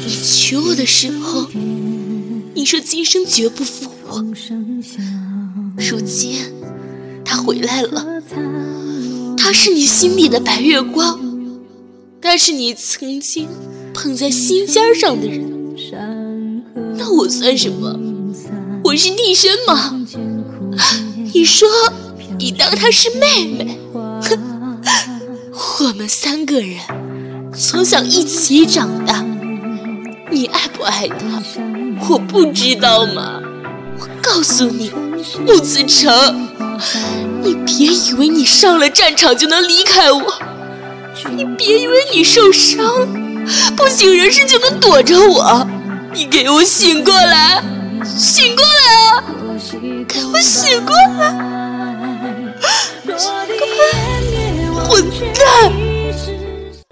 你娶我的时候，你说今生绝不负我。如今他回来了，他是你心里的白月光，他是你曾经捧在心尖上的人。那我算什么？我是替身吗？你说你当她是妹妹？我们3个人从小一起长大，你爱不爱她我不知道吗？我告诉你，穆子成，你别以为你上了战场就能离开我，你别以为你受伤不省人事就能躲着我，你给我醒过来，醒过来啊！给我醒过来！混蛋！